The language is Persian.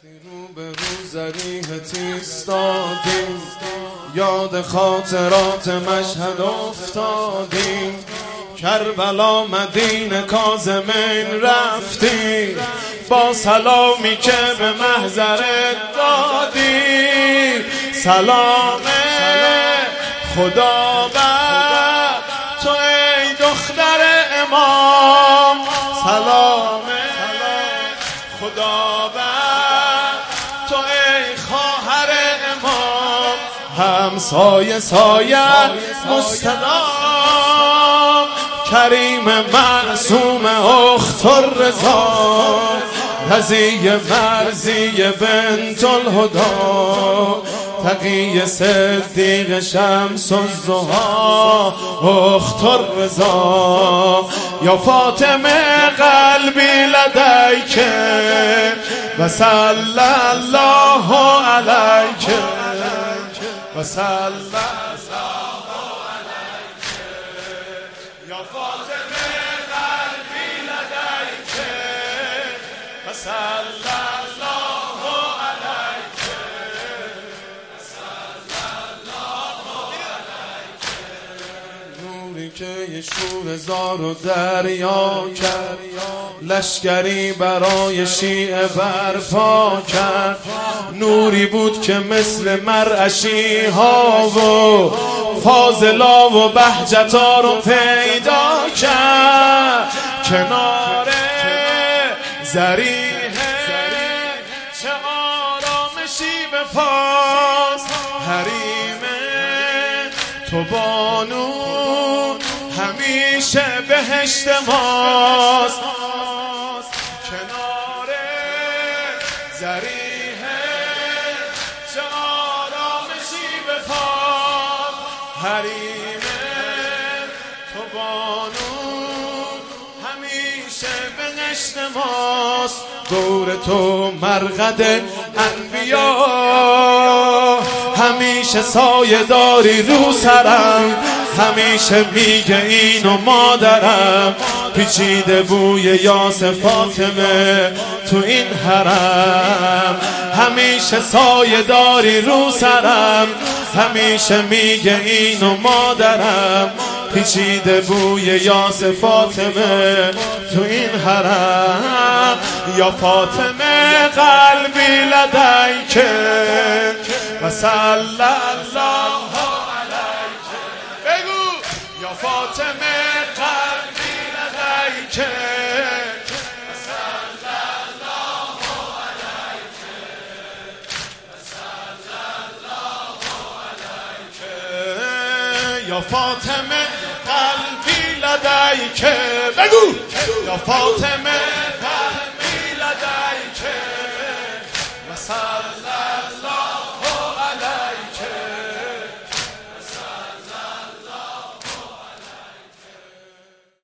رو به رو ضریحت ایستادیم، یاد خاطرات مشهد افتادیم. کربلا مدینه کاظمین رفتیم، با سلامی که به محضرت دادیم. سلام خدا بر تو ای دختر امام، سلام خدا بر تو ای خواهر امام. همسایه سایه مستدام، کریم معصوم اخت الرضا، رضیه مرضیه بنت الهدا، تقی صدیق شمس الضحی اخت الرضا. یا فاطمه قلبی لدیک و صلی الله علیک و صلی الله علیک. یا فاطمه قلبی لدیک و صلی الله علیک و صلی الله علیک. نوری که یه شور زار و دریا کرد، لشکری برای شیعه برپا کرد. نوری بود که مثل مرعشی ها و فاضلا و بهجتا رو پیدا کرد. کنار ضریحه چه آرامشی به پاس، حریم تو بانو همیشه بهشت ماست. کنار ضریحه چه آرامشی به پاس، حریم تو بانو همیشه بهشت ماست. دور تو مرقد انبیا، همیشه سایه داری رو سرم، همیشه میگه اینو مادرم. پیچیده بوی یاس فاطمه تو این حرم، همیشه سایه داری رو سرم، همیشه میگه اینو مادرم. پیچیده بوی یاس فاطمه تو این حرم. یا فاطمه قلبی لدیک و صلی الله علیک. بگو یا فاطمه قلبی لدیک و صلی الله علیک و صلی الله علیک. یا فاطمه قلبی لدیک. بگو یا فاطمه